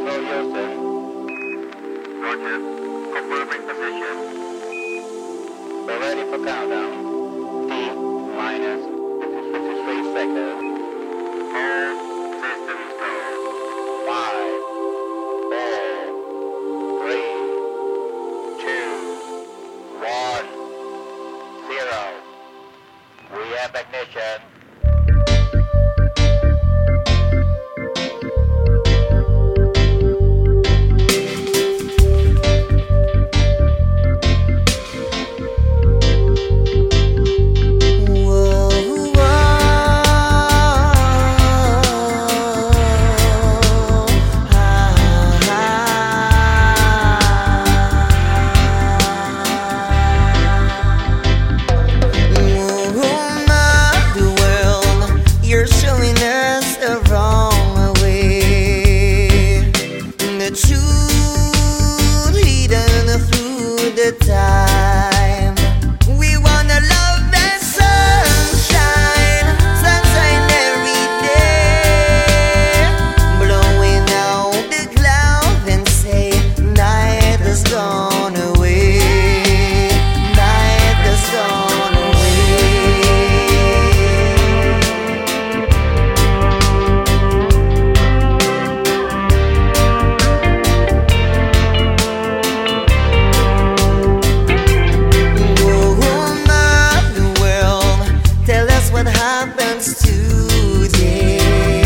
Roger. Confirming position. We're ready for countdown. T minus 53 seconds. All systems go. 5, 4, 3, 2, 1, 0. We have ignition. Time. We wanna love and sunshine, sunshine every day, blowing out the clouds and say night has gone away, night has gone happens today.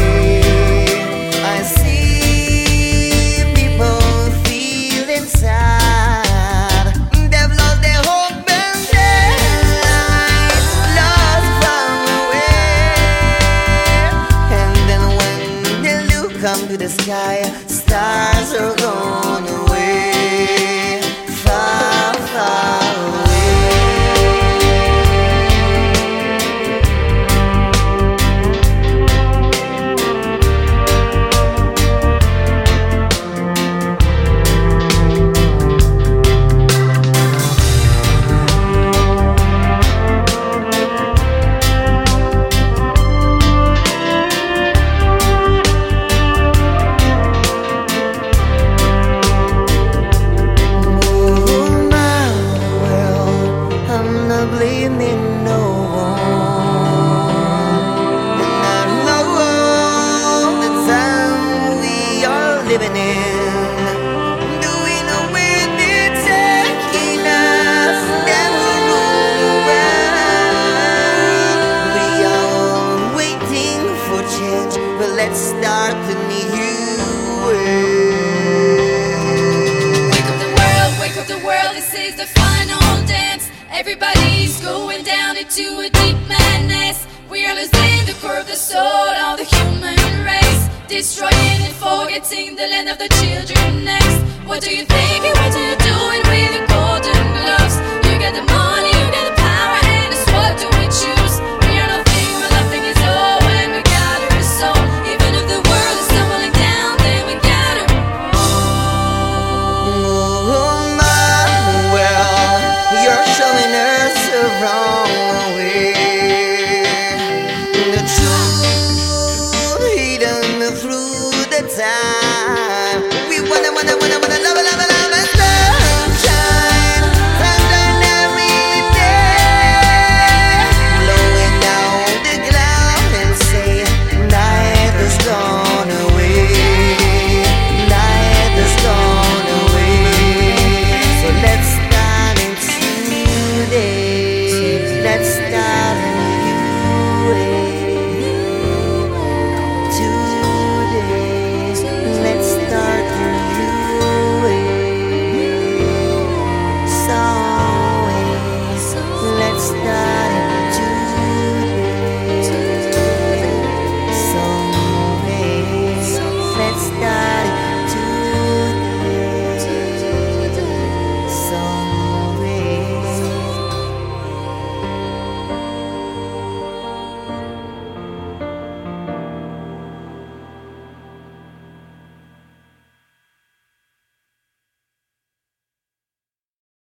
I see people feeling sad. They've lost their hope and their lives, lost far away. And then when they look up to the sky, stars are gone away, far, far away. Blaming no one, and I know the time we are living in. Do we know where they're taking us? Never rule around. We are waiting for change, but let's start the new way. Wake up the world, this is the final dance. Everybody's going down into a deep madness. We are losing the core of the soul of the human race, destroying and forgetting the land of the children next. What do you think and what are you doing? We